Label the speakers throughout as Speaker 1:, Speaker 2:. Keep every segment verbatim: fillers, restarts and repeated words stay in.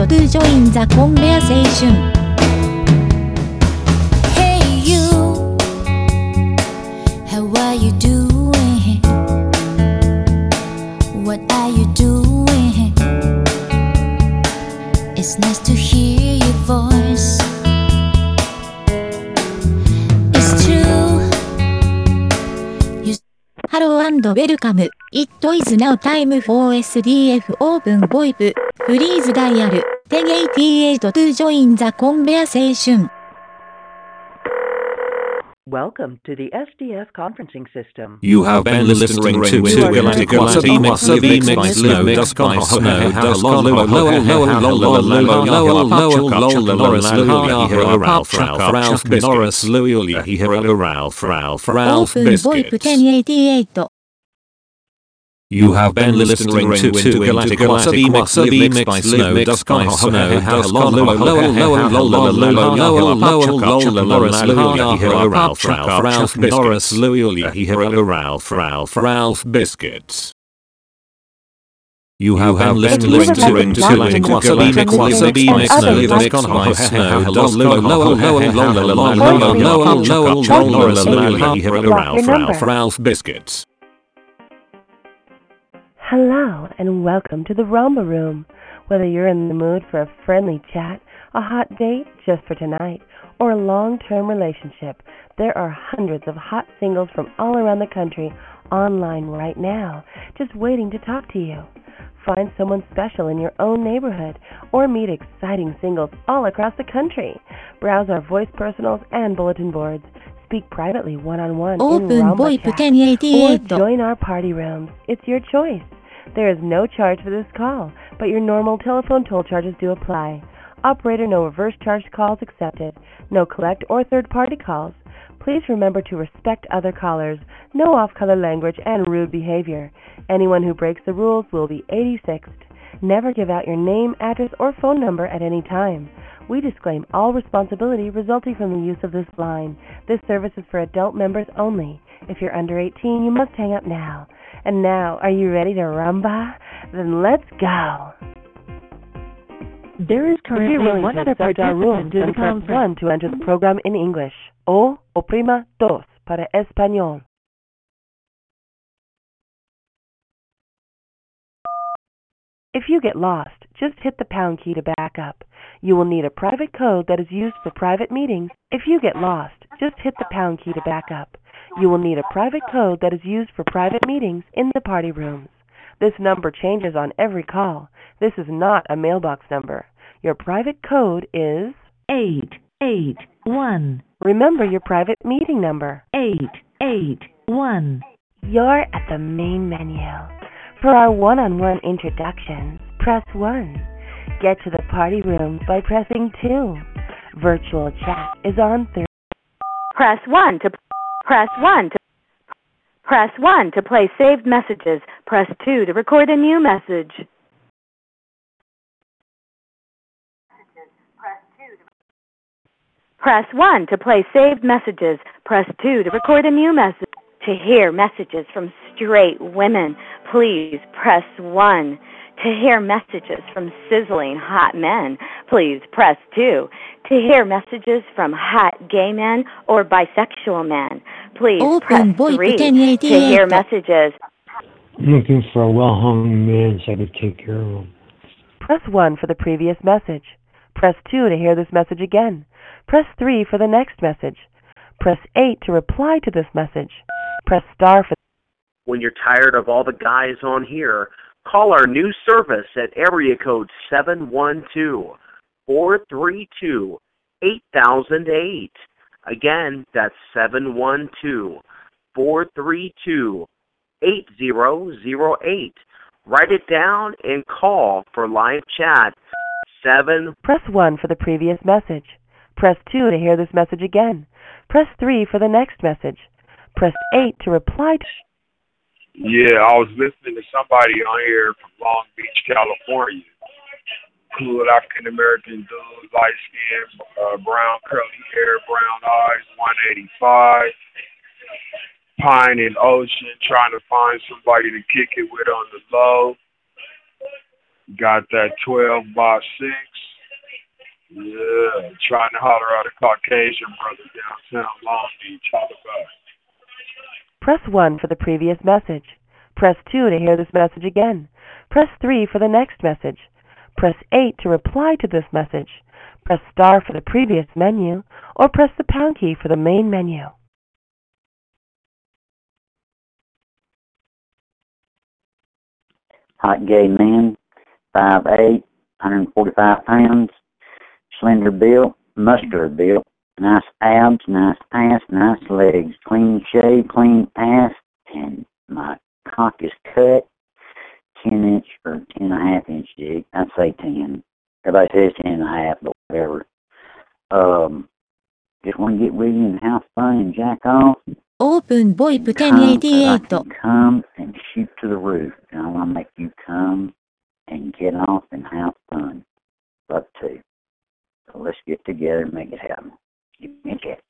Speaker 1: to join the conversation.
Speaker 2: Hey you, how are you doing? What are you doing? It's nice to hear your voice. It's true. You
Speaker 1: Hello and welcome. It is now time for S D F Open VoIP. Please dial ten eighty-eight to join the conversation.
Speaker 3: Welcome to the S D F conferencing system.
Speaker 4: You have been listening to Galactic Wasabi Wasabi Mix Snow Dusk by Snow Dusk on Lower Lower Lower Lower Lower Lower Lower Norris Louis Hero Ralph Ralph Ralph Norris Louis Hero Ralph Ralph Ralph
Speaker 1: Open VoIP ten
Speaker 4: Biscuits.
Speaker 1: eighty-eight.
Speaker 4: You have been listening to Galactic Wasabi Wasabi Mix by Snow Dusk by Snow Dusk on Lower Lower Lower Lower Lower Lower Lower Norris Louis Hero Ralph Ralph Ralph Norris Louis Hero Ralph Ralph Ralph Biscuits. You have been listening to Galactic Wasabi Mix Wasabi Mix Snow Dusk by Snow Dusk Lower Lower Lower Lower Lower Lower Lower Lower Norris Louis Hero Ralph Ralph Ralph Biscuits.
Speaker 3: Hello and welcome to the Rumba Room. Whether you're in the mood for a friendly chat, a hot date just for tonight, or a long-term relationship, there are hundreds of hot singles from all around the country online right now, just waiting to talk to you. Find someone special in your own neighborhood, or meet exciting singles all across the country. Browse our voice personals and bulletin boards. Speak privately one-on-one in
Speaker 1: Open
Speaker 3: Rumba
Speaker 1: VoIP
Speaker 3: chat,
Speaker 1: ten
Speaker 3: or
Speaker 1: eighty-eight.
Speaker 3: join our party rooms. It's your choice. There is no charge for this call, but your normal telephone toll charges do apply. Operator, no reverse charged calls accepted. No collect or third-party calls. Please remember to respect other callers. No off-color language and rude behavior. Anyone who breaks the rules will be eighty-sixed. Never give out your name, address, or phone number at any time. We disclaim all responsibility resulting from the use of this line. This service is for adult members only. If you're under eighteen, you must hang up now. And now, are you ready to rumba? Then let's go.
Speaker 5: There is currently one other participant to the
Speaker 3: press
Speaker 5: conference.
Speaker 3: one to enter the program in English. O oprima dos para español. If you get lost, just hit the pound key to back up. You will need a private code that is used for private meetings. If you get lost, just hit the pound key to back up. You will need a private code that is used for private meetings in the party rooms. This number changes on every call. This is not a mailbox number. Your private code is
Speaker 5: Eight, eight, one,
Speaker 3: remember your private meeting number.
Speaker 5: eight, eight, one.
Speaker 3: You're at the main menu. For our one-on-one introductions, press one. Get to the party room by pressing two. Virtual chat is on three.
Speaker 6: Press one to press one to press one to play saved messages. Press two to record a new message. Press one to play saved messages. Press two to record a new message. To hear messages from straight women, please press one. To hear messages from sizzling hot men, please press two. To hear messages from hot gay men or bisexual men, please
Speaker 1: Open
Speaker 6: press
Speaker 1: VoIP
Speaker 6: three.
Speaker 1: ten
Speaker 6: To
Speaker 1: eighty-eight.
Speaker 6: hear messages
Speaker 7: I'm looking for a well-hung man so I could take care of him.
Speaker 3: Press one for the previous message. Press two to hear this message again. Press three for the next message. Press eight to reply to this message. Press star for...
Speaker 8: When you're tired of all the guys on here, call our new service at area code seven one two, four three two, eight thousand eight. Again, that's seven one two, four three two, eight thousand eight. Write it down and call for live chat. Seven.
Speaker 3: Press one for the previous message. Press two to hear this message again. Press three for the next message. Press eight to reply to...
Speaker 9: Yeah, I was listening to somebody on here from Long Beach, California. Cool African-American dude, light skin, uh, brown curly hair, brown eyes, one eighty-five. Pine and Ocean, trying to find somebody to kick it with on the low. Got that twelve by six. Yeah, trying to holler at a Caucasian brother downtown Long Beach. Holler back.
Speaker 3: Press one for the previous message. Press two to hear this message again. Press three for the next message. Press eight to reply to this message. Press star for the previous menu, or press the pound key for the main menu.
Speaker 10: Hot gay man, five eight, one hundred forty-five pounds, slender built, muscular built, nice abs, nice ass, nice legs, clean shave, clean ass, and my cock is cut, ten inch or ten and a half inch dick. I'd say ten. Everybody says ten and a half, but whatever. Um, just want to get with you and have fun and jack off.
Speaker 1: Open VoIP
Speaker 10: Come,
Speaker 1: ten
Speaker 10: so I
Speaker 1: eighty-eight.
Speaker 10: can come and shoot to the roof. And I want to make you come and get off and have fun. Love to. So let's get together and make it happen. Give me a check.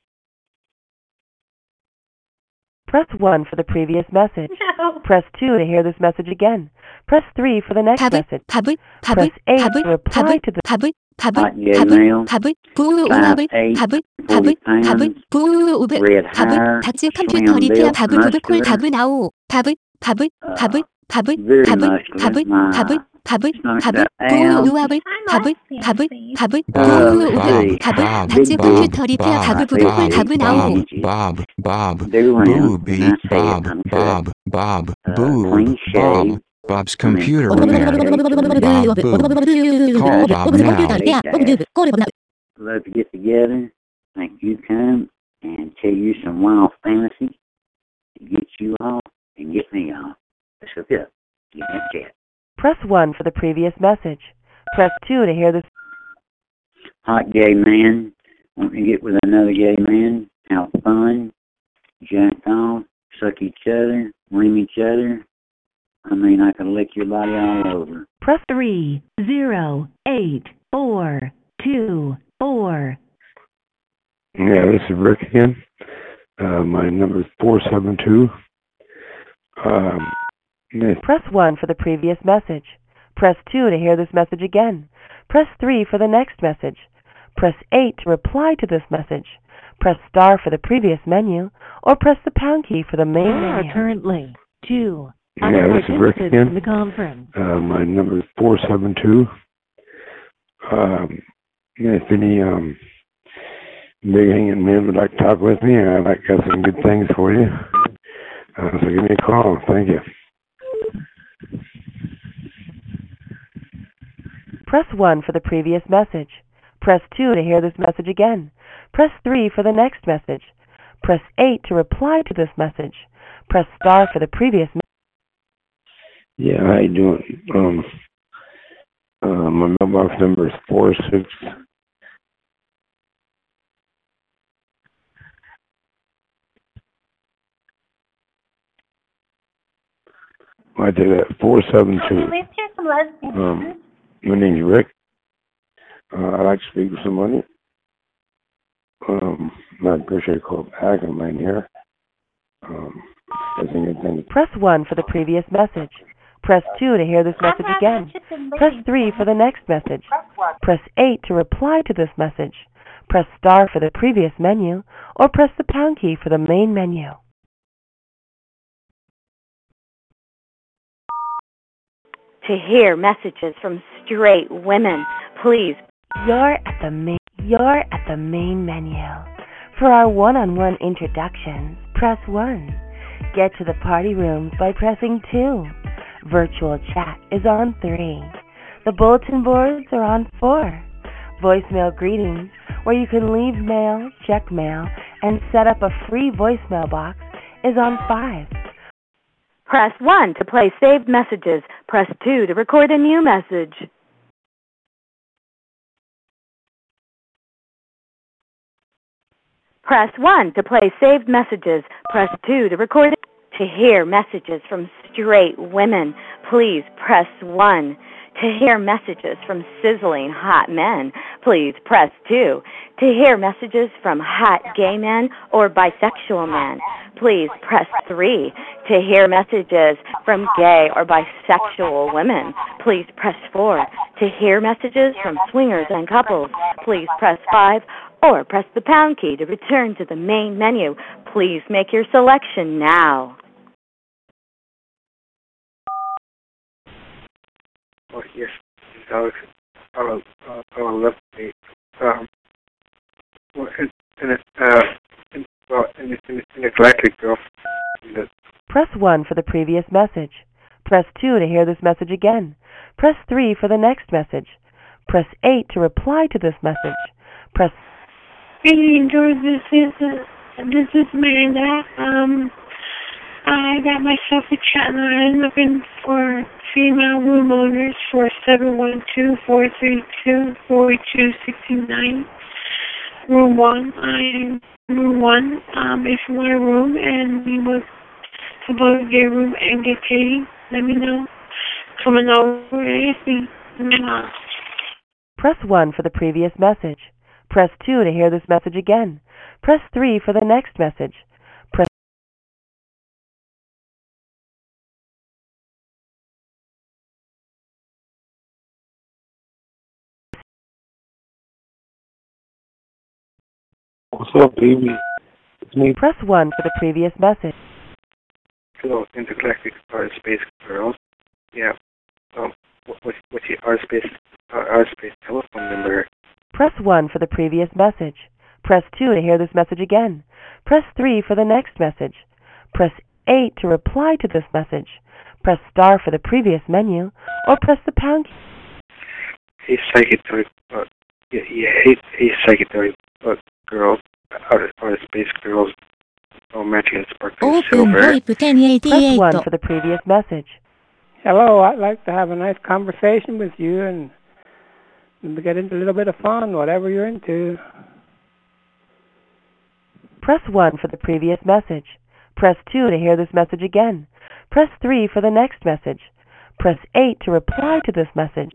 Speaker 3: Press one for the previous message.
Speaker 6: No.
Speaker 3: Press two to hear this message again. Press three for the next
Speaker 1: Pub,
Speaker 3: message.
Speaker 1: pub, pub,
Speaker 3: Press eight
Speaker 1: pub,
Speaker 3: to reply
Speaker 1: pub,
Speaker 3: to the...
Speaker 1: pub, pub,
Speaker 10: Hot gay
Speaker 1: pub,
Speaker 10: male,
Speaker 1: pub, pub,
Speaker 10: five
Speaker 1: pub,
Speaker 10: eight,
Speaker 1: pub, pub,
Speaker 10: forty
Speaker 1: pub,
Speaker 10: pounds,
Speaker 1: pub,
Speaker 10: red
Speaker 1: pub,
Speaker 10: hair,
Speaker 1: 타츠 컴퓨터
Speaker 10: slim
Speaker 1: 리페어
Speaker 10: built,
Speaker 1: 밥 부부콜
Speaker 10: muscular,
Speaker 1: 밥 나오 밥 밥
Speaker 10: uh,
Speaker 1: 밥 밥
Speaker 10: very
Speaker 1: 밥
Speaker 10: muscular.
Speaker 1: 밥
Speaker 10: My
Speaker 1: 밥 밥
Speaker 10: stomach
Speaker 1: 밥
Speaker 10: got
Speaker 1: 부
Speaker 10: abs.
Speaker 1: 우압을 밥 밥 밥
Speaker 10: Uh,
Speaker 1: 부
Speaker 10: let's see.
Speaker 1: 밥
Speaker 11: Bob,
Speaker 1: 타츠
Speaker 11: Bob,
Speaker 1: 컴퓨터 리페어 밥
Speaker 11: Bob,
Speaker 1: 부부콜
Speaker 11: Bob,
Speaker 1: 밥 나오
Speaker 11: Bob, Bob, Bob,
Speaker 10: Do round,
Speaker 11: Booby,
Speaker 10: and I say
Speaker 11: Bob,
Speaker 10: it, I'm
Speaker 11: Bob, Bob,
Speaker 10: Uh,
Speaker 11: Boob,
Speaker 10: clean
Speaker 11: Bob,
Speaker 10: shave.
Speaker 11: Bob's
Speaker 10: I mean,
Speaker 11: computer
Speaker 10: clean
Speaker 11: repair.
Speaker 10: shave.
Speaker 11: Bob Boob. Call Bob now.
Speaker 10: Love to get together, make you come, and tell you some wild fantasy to get you off and get me off. Let's hook up. Give me a chat.
Speaker 3: Press one for the previous message. Press two to hear this...
Speaker 10: Hot gay man, want to get with another gay man, have fun, jack off, suck each other, ream each other. I mean, I can lick your body all over.
Speaker 3: Press
Speaker 5: Three, zero, eight, four, two, four.
Speaker 9: Yeah, this is Rick again. Uh, my number is four seven two. Um, yeah.
Speaker 3: Press one for the previous message. Press two to hear this message again. Press three for the next message. Press eight to reply to this message. Press star for the previous menu, or press the pound key for the main
Speaker 5: There are
Speaker 3: menu.
Speaker 5: currently two
Speaker 9: Yeah,
Speaker 5: other
Speaker 9: this is Rick
Speaker 5: participants
Speaker 9: again.
Speaker 5: in the conference.
Speaker 9: Uh, my number is four seven two. Um, yeah, if any um, big hanging men would like to talk with me, I'd like to have some good things for you. Uh, so give me a call. Thank you.
Speaker 3: Press one for the previous message. Press two to hear this message again. Press three for the next message. Press eight to reply to this message. Press star for the previous message.
Speaker 9: Yeah, how you doing? Um, uh, my mailbox number is four six. I did that four seven two. Um, my name's Rick. Uh, I'd like to speak with somebody. Um, I appreciate a call back. I'm right here. Um, I think anything.
Speaker 3: Press one for the previous message. Press two to hear this message again. Press three for the next message. Press eight to reply to this message. Press star for the previous menu, or press the pound key for the main menu.
Speaker 6: To hear messages from straight women, please.
Speaker 3: You're at the main. You're at the main menu. For our one-on-one introductions, press one. Get to the party rooms by pressing two. Virtual chat is on three. The bulletin boards are on four. Voicemail greetings, where you can leave mail, check mail, and set up a free voicemail box, is on five.
Speaker 6: Press one to play saved messages. Press two to record a new message. Press one to play saved messages. Press two to record. To hear messages from straight women, please press one. To hear messages from sizzling hot men, please press two. To hear messages from hot gay men or bisexual men, please press three. To hear messages from gay or bisexual women, please press four. To hear messages from swingers and couples, please press five. Or press the pound key to return to the main menu. Please make your selection now.
Speaker 9: Oh, yes, it's Alex. I'll, uh, I'll love me. Um, well, in, in a, uh, in, well, in, in, in a eclectic girl.
Speaker 3: Press one for the previous message. Press two to hear this message again. Press three for the next message. Press eight to reply to this message. Press.
Speaker 12: Hey, George, this is uh, this is Miranda. Um, I got myself a chat line looking for female room owners for seven one two, four three two, four two six nine. Room one. I am room one. Um, if you want a room and you want to both get a room and get paid, let me know. Coming over anything.
Speaker 3: Press one for the previous message. Press two to hear this message again. Press three for the next message. Press
Speaker 9: What's up, baby? It's me.
Speaker 3: Press one for the previous message.
Speaker 9: Hello, Intergalactic Art Space Girls. Yeah. Um, what, what, what's your Art Space, uh, Art Space telephone number?
Speaker 3: Press one for the previous message. Press two to hear this message again. Press three for the next message. Press eight to reply to this message. Press star for the previous menu, or press the pound key.
Speaker 9: Hey, psychic, uh, yeah, yeah, hey, hey, psychic, uh, girls, outer, outer space girls, oh, matching and sparkling silver.
Speaker 3: Press one for the previous message.
Speaker 13: Hello, I'd like to have a nice conversation with you and get into a little bit of fun, whatever you're into.
Speaker 3: Press one for the previous message. Press two to hear this message again. Press three for the next message. Press eight to reply to this message.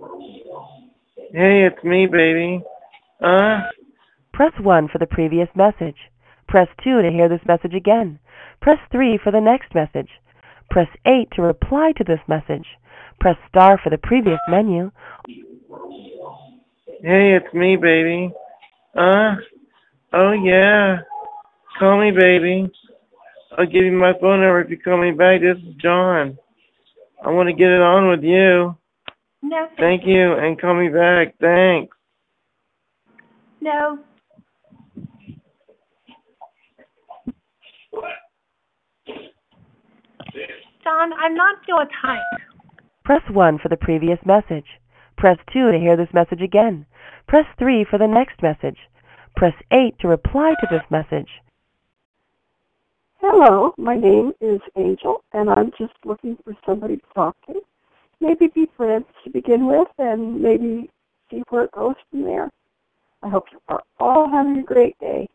Speaker 14: Hey, it's me, baby. Uh?
Speaker 3: Press one for the previous message. Press two to hear this message again. Press three for the next message. Press eight to reply to this message. Press star for the previous menu.
Speaker 14: Hey, it's me, baby. Uh? Oh, yeah. Call me, baby. I'll give you my phone number if you call me back. This is John. I want to get it on with you.
Speaker 15: No.
Speaker 14: Thank you, and call me back. Thanks.
Speaker 15: No. John, I'm not your type.
Speaker 3: Press one for the previous message. Press two to hear this message again. Press three for the next message. Press eight to reply to this message.
Speaker 16: Hello, my name is Angel, and I'm just looking for somebody to talk to. Maybe be friends to begin with, and maybe see where it goes from there. I hope you are all having a great day.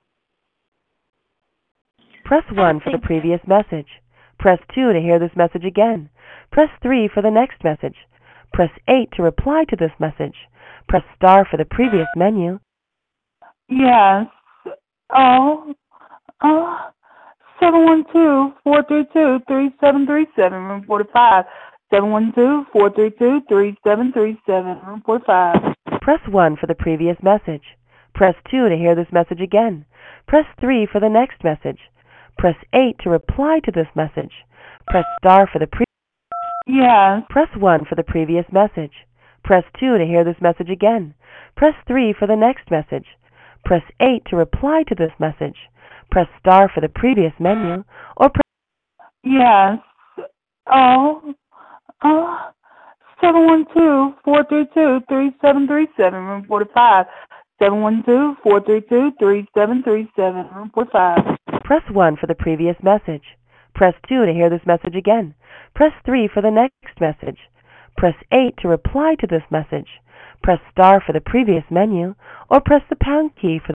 Speaker 3: Press one for the previous message. Press two to hear this message again. Press three for the next message. Press eight to reply to this message. Press star for the previous menu.
Speaker 17: Yes. Oh. Oh. seven one two, four three two, three seven three seven, room forty-five. seven one two, four three two, three seven three seven, room forty-five.
Speaker 3: Press one for the previous message. Press two to hear this message again. Press three for the next message. Press eight to reply to this message. Press star for the pre-
Speaker 17: Yes.
Speaker 3: Press one for the previous message. Press two to hear this message again. Press three for the next message. Press eight to reply to this message. Press star for the previous menu, or press...
Speaker 17: Yes. Oh. Oh. seven one two, four three two, three seven three seven, room forty-five. seven one two, four three two, three seven three seven, room forty-five.
Speaker 3: Press one for the previous message. Press two to hear this message again. Press three for the next message. Press eight to reply to this message. Press star for the previous menu, or press the pound key for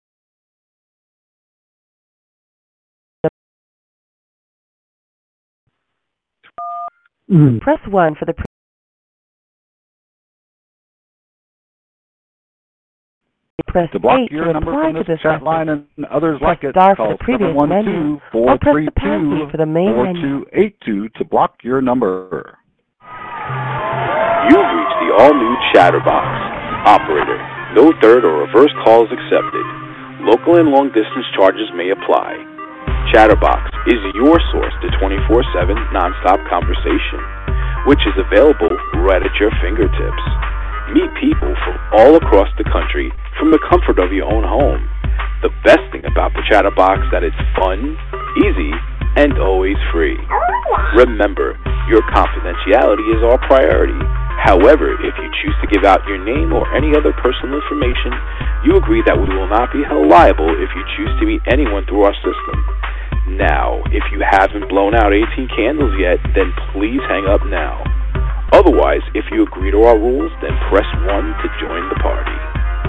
Speaker 3: the... Mm. Press one for the... Pre- Press
Speaker 18: To block
Speaker 3: eight
Speaker 18: your
Speaker 3: to
Speaker 18: number
Speaker 3: reply
Speaker 18: from
Speaker 3: to
Speaker 18: this
Speaker 3: this
Speaker 18: chat
Speaker 3: message.
Speaker 18: line and others
Speaker 3: Press
Speaker 18: like it,
Speaker 3: star for
Speaker 18: call
Speaker 3: the previous
Speaker 18: seven one
Speaker 3: menu,
Speaker 18: two,
Speaker 3: or
Speaker 18: four
Speaker 3: press
Speaker 18: three
Speaker 3: the pound key
Speaker 18: two,
Speaker 3: for the main
Speaker 18: four
Speaker 3: menu.
Speaker 18: two eight two to block your number.
Speaker 19: You've reached the all-new Chatterbox. Operator, no third or reverse calls accepted. Local and long-distance charges may apply. Chatterbox is your source to twenty-four seven nonstop conversation, which is available right at your fingertips. Meet people from all across the country from the comfort of your own home. The best thing about the Chatterbox is that it's fun, easy, and always free. Remember, your confidentiality is our priority. However, if you choose to give out your name or any other personal information, you agree that we will not be held liable if you choose to meet anyone through our system. Now, if you haven't blown out eighteen candles yet, then please hang up now. Otherwise, if you agree to our rules, then press one to join the party.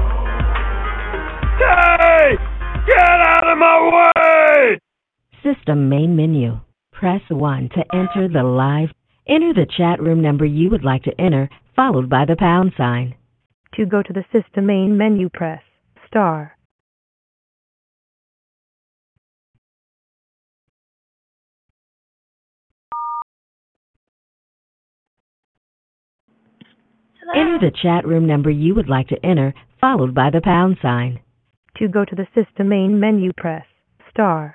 Speaker 20: Hey! Get out of my way!
Speaker 21: System main menu. Press one to enter the live. Enter the chat room number you would like to enter, followed by the pound sign.
Speaker 22: To go to the system main menu, press star.
Speaker 21: Enter the chat room number you would like to enter, followed by the pound sign.
Speaker 22: To go to the system main menu, press star.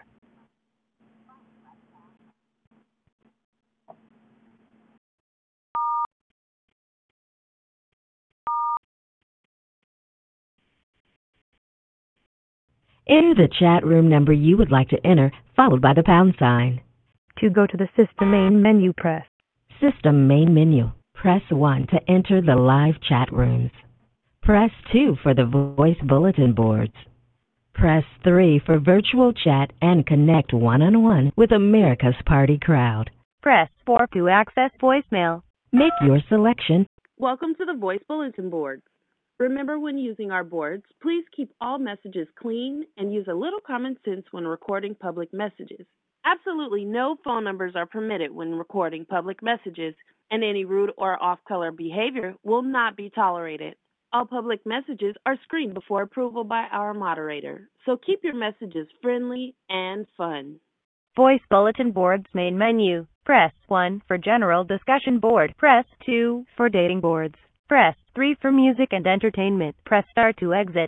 Speaker 21: Enter the chat room number you would like to enter, followed by the pound sign.
Speaker 22: To go to the system main menu, press
Speaker 21: System main menu. Press one to enter the live chat rooms. Press two for the voice bulletin boards. Press three for virtual chat and connect one-on-one with America's Party crowd.
Speaker 23: Press four to access voicemail.
Speaker 21: Make your selection.
Speaker 24: Welcome to the Voice Bulletin Board. Remember, when using our boards, please keep all messages clean and use a little common sense when recording public messages. Absolutely no phone numbers are permitted when recording public messages, and any rude or off-color behavior will not be tolerated. All public messages are screened before approval by our moderator, so keep your messages friendly and fun.
Speaker 23: Voice Bulletin Board's main menu. Press one for General Discussion Board. Press two for Dating Boards. Press three for Music and Entertainment. Press star to exit.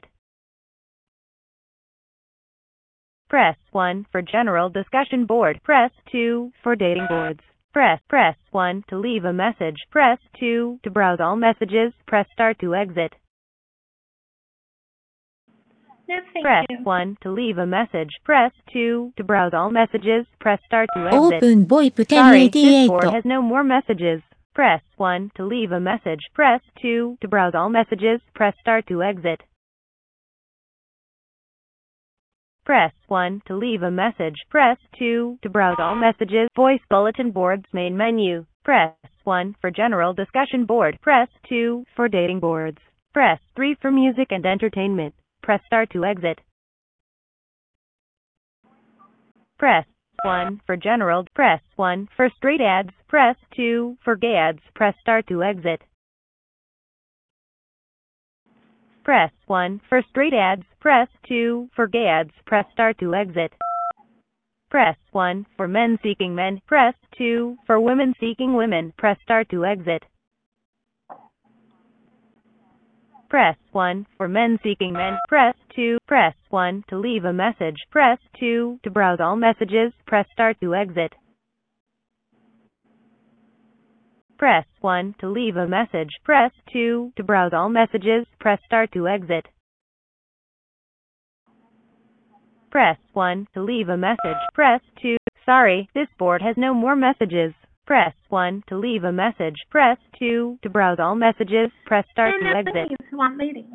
Speaker 23: Press one for General Discussion Board. Press two for Dating Boards. Press, press one to leave a message. Press two to browse all messages. Press star to exit.
Speaker 15: No, thank
Speaker 23: Press
Speaker 15: you.
Speaker 23: one to leave a message. Press two to browse all messages. Press star to exit.
Speaker 1: Open VoIP
Speaker 23: Sorry, this board
Speaker 1: ten eighty-eight.
Speaker 23: has no more messages. Press one to leave a message. Press two to browse all messages. Press star to exit. Press one to leave a message. Press two to browse all messages. Voice Bulletin Board's main menu. Press one for General Discussion Board. Press two for Dating Boards. Press three for Music and Entertainment. Press star to exit. Press one for General. Press one for Straight Ads. Press two for Gay Ads. Press star to exit. Press one for Straight Ads. Press two for Gay Ads. Press star to exit. Press one for Men Seeking Men. Press two for Women Seeking Women. Press star to exit. Press one for Men Seeking Men. Press two. Press one to leave a message. Press two to browse all messages. Press star to exit. Press one to leave a message. Press two to browse all messages. Press star to exit. Press one to leave a message. Press two. Sorry, this board has no more messages. Press one to leave a message. Press two to browse all messages. Press star
Speaker 15: And
Speaker 23: to
Speaker 15: no,
Speaker 23: exit.
Speaker 15: please, want ladies.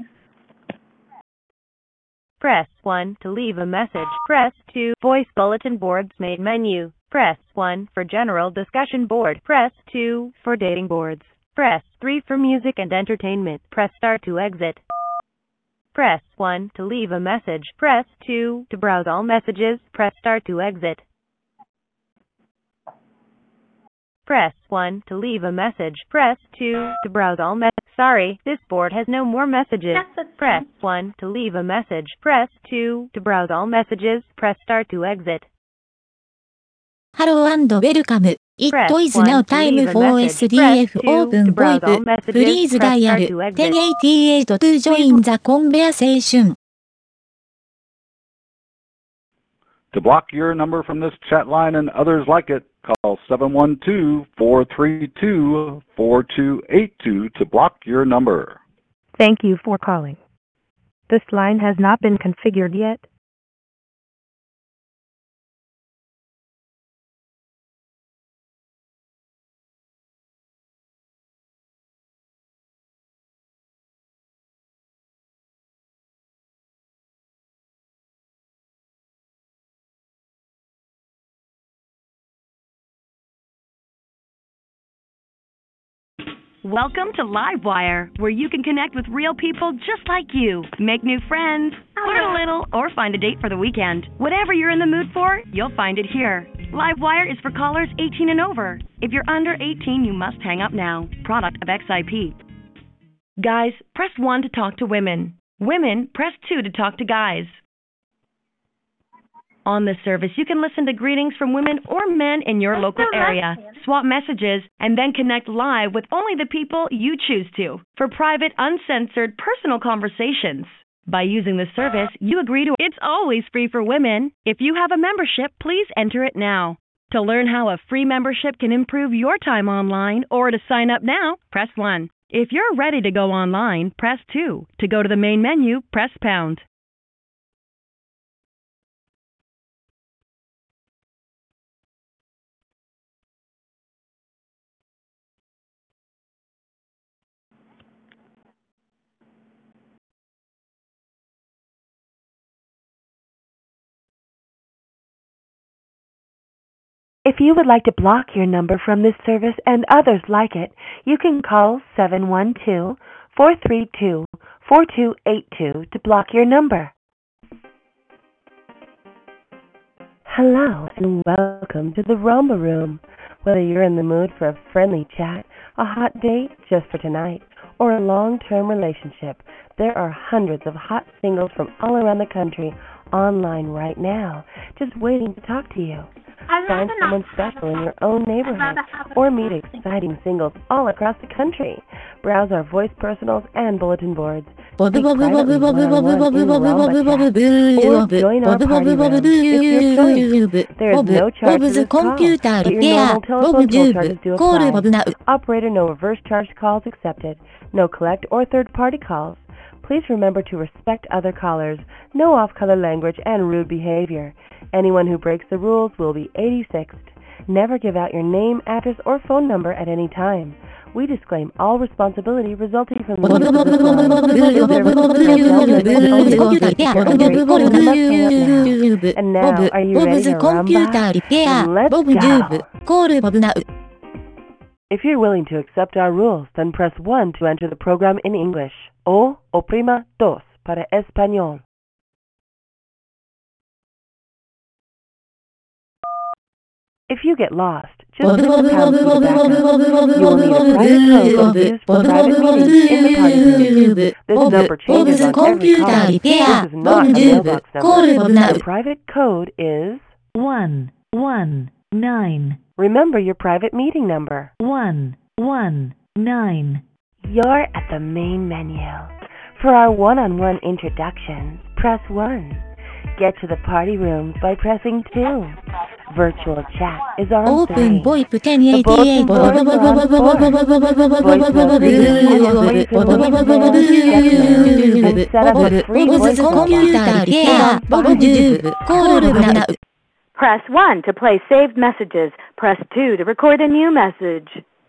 Speaker 23: Press one to leave a message. Press two. Voice Bulletin Board's main menu. Press one for General Discussion Board. Press two for Dating Boards. Press three for Music and Entertainment. Press star to exit. Press one to leave a message. Press two to browse all messages. Press star to exit. press one. To leave a message, press two. To browse all messages. Sorry, this board has no more messages. Press one. To leave a message, press two. To browse all messages, press star to exit.
Speaker 1: Hello and welcome. It
Speaker 23: Press
Speaker 1: is
Speaker 23: one
Speaker 1: now
Speaker 23: to
Speaker 1: time
Speaker 23: leave a
Speaker 1: for
Speaker 23: message.
Speaker 1: S D F
Speaker 23: Press two
Speaker 1: Open
Speaker 23: to browse all
Speaker 1: VoIP.
Speaker 23: messages.
Speaker 1: Please
Speaker 23: Press
Speaker 1: dial
Speaker 23: star to exit.
Speaker 1: ten eighty-eight to join the conversation.
Speaker 18: To block your number from this chat line and others like it, call seven one two, four three two, four two eight two to block your number.
Speaker 22: Thank you for calling. This line has not been configured yet.
Speaker 2: Welcome to Livewire, where you can connect with real people just like you, make new friends, flirt a little, or find a date for the weekend. Whatever you're in the mood for, you'll find it here. Livewire is for callers eighteen and over. If you're under eighteen, you must hang up now. Product of X I P. Guys, press one to talk to women. Women, press two to talk to guys. On this service, you can listen to greetings from women or men in your local area, swap messages, and then connect live with only the people you choose to for private, uncensored, personal conversations. By using this service, you agree to it's always free for women. If you have a membership, please enter it now. To learn how a free membership can improve your time online or to sign up now, press one. If you're ready to go online, press two. To go to the main menu, press pound.
Speaker 3: If you would like to block your number from this service and others like it, you can call seven one two, four three two, four two eight two to block your number. Hello and welcome to the Roma Room. Whether you're in the mood for a friendly chat, a hot date just for tonight, or a long-term relationship, there are hundreds of hot singles from all around the country online right now, just waiting to talk to you. Find someone special in your own neighborhood or meet exciting singles all across the country. Browse our voice personals and bulletin boards. Speak privately one-on-one in Rumba Chat, or join our party room. It's your choice. There is no charge for this call, but your normal telephone toll charges do apply. Operator, no reverse charge calls accepted. No collect or third-party calls. Please remember to respect other callers, no off-color language, and rude behavior. Anyone who breaks the rules will be eighty-sixed. Never give out your name, address, or phone number at any time. We disclaim all responsibility resulting from the use of this line. And now, are you ready to rumba? Let's go! If you're willing to accept our rules, then press one to enter the program in English, o oprima dos para español. If you get lost, just hit the pound key to back up. You will need a private code used for private meetings in the party room. This number changes on every call. This is not a mailbox number. The private code is
Speaker 5: one one nine.
Speaker 3: Remember your private meeting number.
Speaker 5: one one nine.
Speaker 3: You're at the main menu. For our one-on-one introductions, press one. Get to the party room by pressing two. Virtual chat is on
Speaker 1: Open
Speaker 3: three.
Speaker 1: VoIP ten eighty-eight.
Speaker 6: Press one to play saved messages. Press two to record a new message.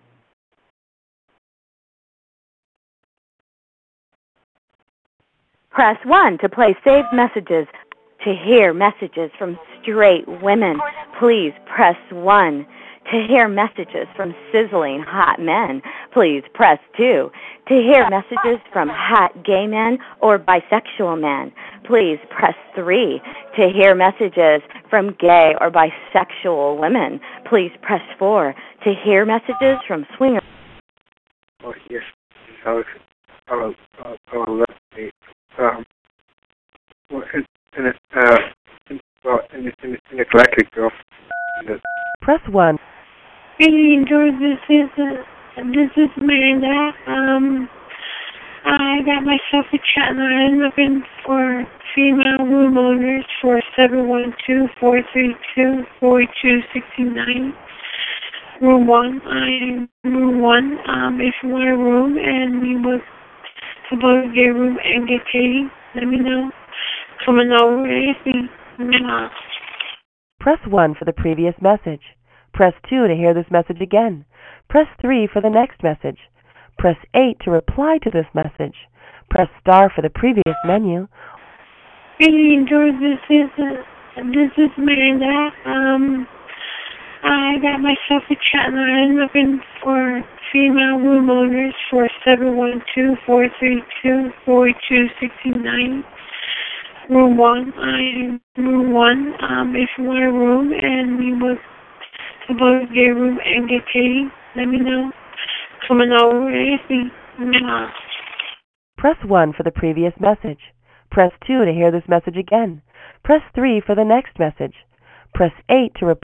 Speaker 6: Press one to play saved messages. To hear messages from straight women, please press one. To hear messages from sizzling hot men, please press two. To hear messages from hot gay men or bisexual men, please press three. To hear messages from gay or bisexual women, please press four. To hear messages from swingers.
Speaker 4: Oh, yes. I was, I was, uh, I was listening. Um, well, in, in, a, uh, in, well, in, in, in a eclectic girl.
Speaker 3: Press one.
Speaker 12: Hey, George, this is, uh, this is Miranda. Um, I got myself a chat line looking for female room owners for seven one two, four three two, four two six nine. Room one. I am room one. Um, if you want a room and you want to both get a room and get paid, let me know. Coming over anything. Yeah.
Speaker 3: Press one for the previous message. Press two to hear this message again. Press three for the next message. Press eight to reply to this message. Press star for the previous menu.
Speaker 12: Hey, George, this is, uh, this is Miranda. Um, I got myself a chat line looking for female room owners for seven one two, four three two, four two six nine. Room one. I am room one. Um, if you want a room and you want to both get a room and get paid, let me know. Coming over anything. Yeah.
Speaker 3: Press one for the previous message. Press two to hear this message again. Press three for the next message. Press eight to reply.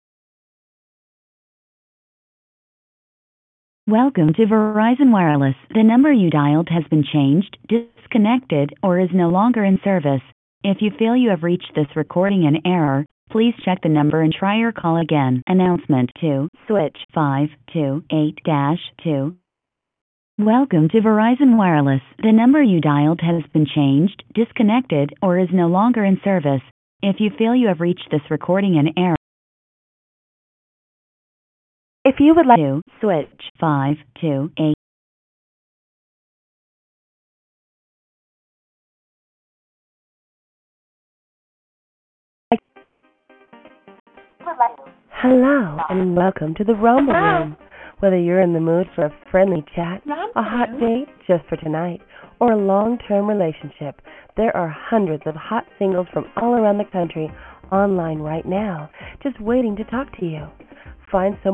Speaker 7: Welcome to Verizon Wireless. The number you dialed has been changed, disconnected, or is no longer in service. If you feel you have reached this recording in error, please check the number and try your call again. Announcement two, switch five two eight dash two. Welcome to Verizon Wireless. The number you dialed has been changed, disconnected, or is no longer in service. If you feel you have reached this recording in error,
Speaker 3: if you would like
Speaker 7: to switch five two eight.
Speaker 3: Hello and welcome to the Rumble Room. Whether you're in the mood for a friendly chat, a hot date just for tonight, or a long-term relationship, there are hundreds of hot singles from all around the country online right now, just waiting to talk to you. Find someone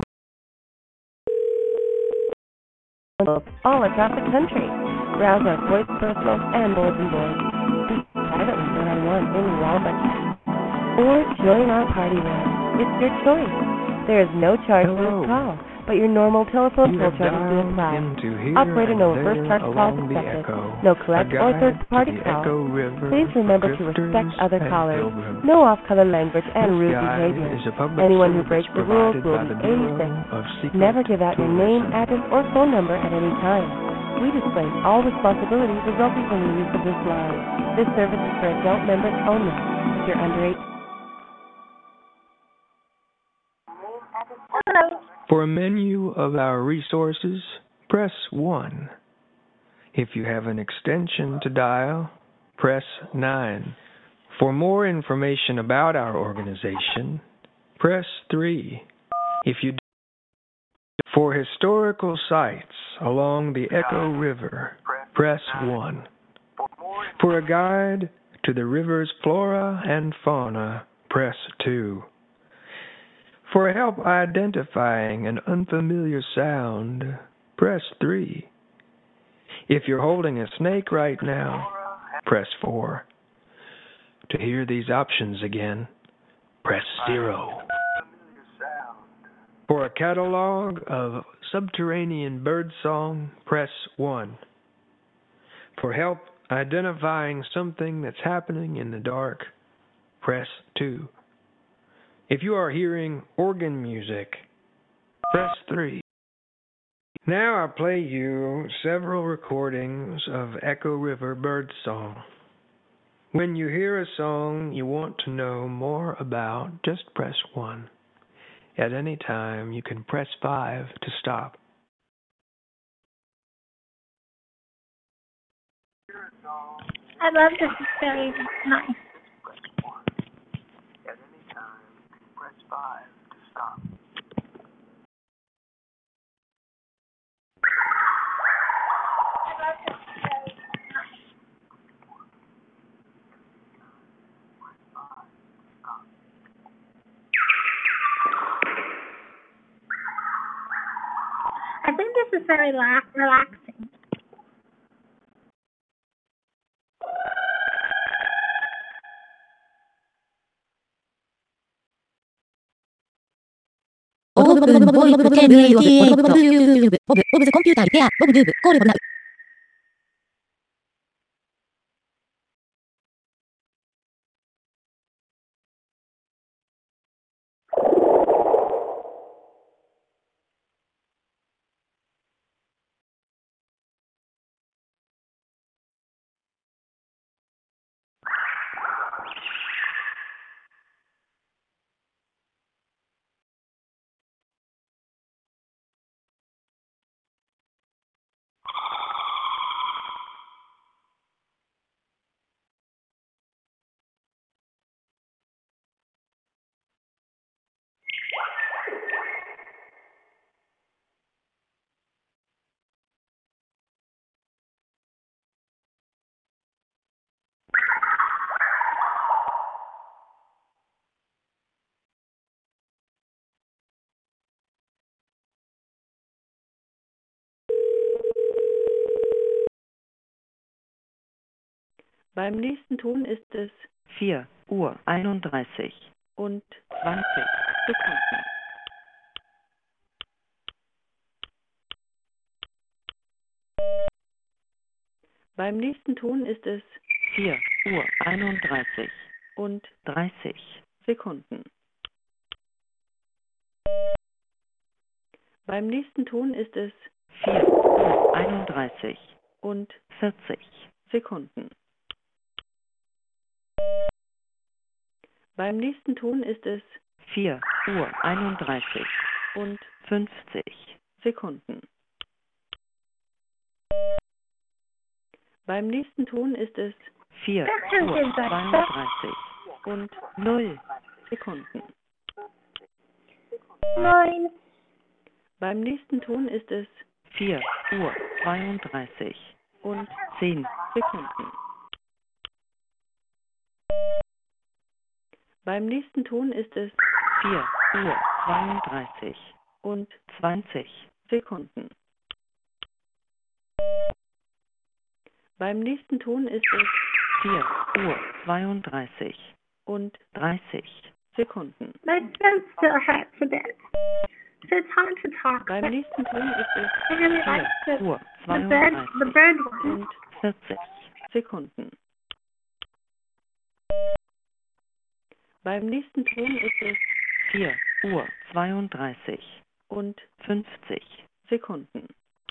Speaker 3: all across the country. Browse our voice personals and bulletin boards. Speak privately one-on-one in Wombat. Or join our party room. It's your choice. There is no charge for this call, but your normal telephone toll charges do apply. Operator no reverse charge calls accepted. No collect or third-party calls. Please remember to respect other callers. No off-color language and rude behavior. Anyone who breaks the rules will be eighty-six. Never give out your name, address, or phone number at any time. We disclaim all responsibilities resulting from the use of this line. This service is for adult members only. If you're under eighteen.
Speaker 8: For a menu of our resources, press one. If you have an extension to dial, press nine. For more information about our organization, press three. If you For historical sites along the Echo River, press one. For a guide to the river's flora and fauna, press two. For help identifying an unfamiliar sound, press three. If you're holding a snake right now, press four. To hear these options again, press zero. For a catalog of subterranean birdsong, press one. For help identifying something that's happening in the dark, press two. If you are hearing organ music, press three. Now I play you several recordings of Echo River birdsong. When you hear a song you want to know more about, just press one. At any time, you can press five to stop.
Speaker 15: I love this. It's very nice.
Speaker 8: At any time, press five to stop.
Speaker 15: I love this. It's very nice. I think this is very la- relaxing.
Speaker 1: Open VoIP ten eighty-eight. Bob, Bob, Bob the computer repair. Bob Doob, call Bob now.
Speaker 9: Beim nächsten Ton ist es vier Uhr einunddreißig und zwanzig Sekunden. Beim nächsten Ton ist es vier Uhr einunddreißig und dreißig Sekunden. Beim nächsten Ton ist es vier Uhr einunddreißig und vierzig Sekunden. Beim nächsten Ton ist es vier Uhr einunddreißig und fünfzig Sekunden. Beim nächsten Ton ist es vier Uhr zweiunddreißig und null Sekunden.
Speaker 15: Nein.
Speaker 9: Beim nächsten Ton ist es vier Uhr zweiunddreißig und zehn Sekunden. Beim nächsten Ton ist es vier Uhr zweiunddreißig und zwanzig Sekunden. Beim nächsten Ton ist es vier Uhr zweiunddreißig und dreißig Sekunden.
Speaker 15: My throat still hurts a bit, so it's hard to talk.
Speaker 9: Beim nächsten Ton ist es
Speaker 15: I really like
Speaker 9: vier
Speaker 15: the,
Speaker 9: Uhr
Speaker 15: the bird, the
Speaker 9: zweiunddreißig
Speaker 15: bird one.
Speaker 9: und vierzig Sekunden. Beim nächsten Ton ist es vier Uhr zweiunddreißig und fünfzig Sekunden.